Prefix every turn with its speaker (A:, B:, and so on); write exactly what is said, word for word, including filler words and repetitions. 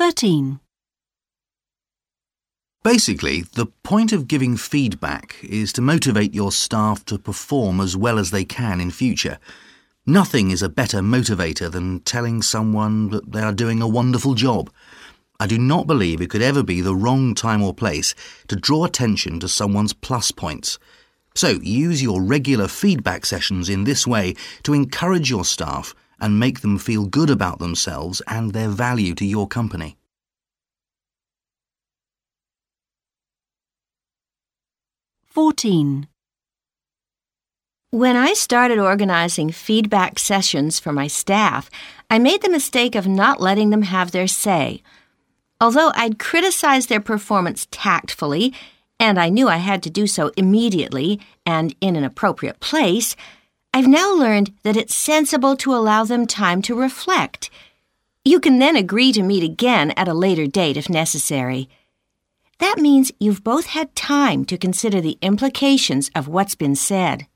A: thirteen.
B: Basically, the point of giving feedback is to motivate your staff to perform as well as they can in future. Nothing is a better motivator than telling someone that they are doing a wonderful job. I do not believe it could ever be the wrong time or place to draw attention to someone's plus points. So use your regular feedback sessions in this way to encourage your staff and make them feel good about themselves and their value to your company.
A: fourteen.
C: When I started organizing feedback sessions for my staff, I made the mistake of not letting them have their say. Although I'd criticized their performance tactfully, and I knew I had to do so immediately and in an appropriate place, I've now learned that it's sensible to allow them time to reflect. You can then agree to meet again at a later date if necessary. That means you've both had time to consider the implications of what's been said.